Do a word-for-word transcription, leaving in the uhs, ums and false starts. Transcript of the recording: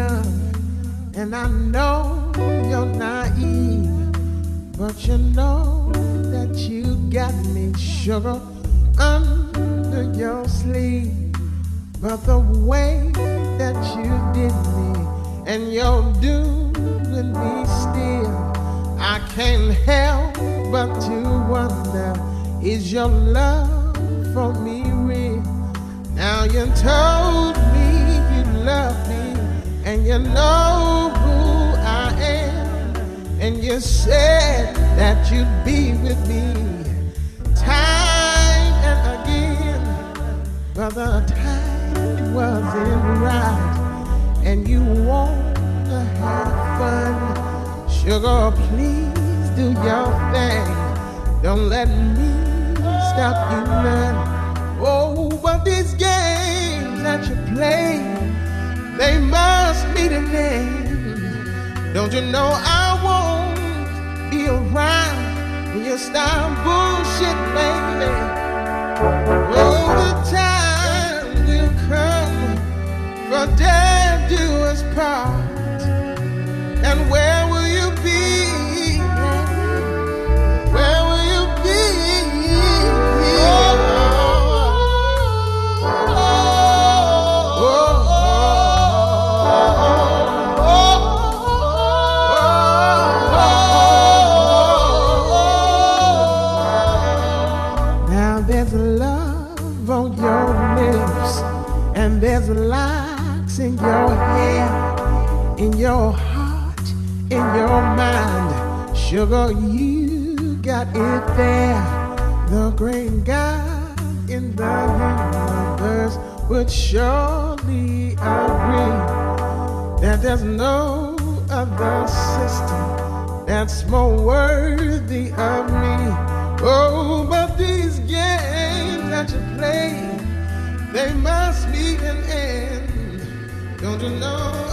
love, and I know you're naive, but you know that you got me, sugar, under your sleeve. But the way that you did me, and you're doing me still, I can't help but to wonder, is your love for me real? Now you told me you love me, and you know who I am, and you said that you'd be with me time and again, but the time wasn't right, and you want to have fun. Sugar, please do your thing, don't let me stop you none. Oh, but these games that you play, they must meet an end. Don't you know I won't be around when you start bullshit, baby? Oh, the time will come for death do us part, and where will you be? Where will you be? Oh, oh, oh, oh. Now there's love on your lips, and there's locks in your hair, in your heart, in your mind. Sugar, you got it there. The great God in the universe would surely agree that there's no other system that's more worthy of me. Oh, but these games that you play, they must meet an end. Don't you know?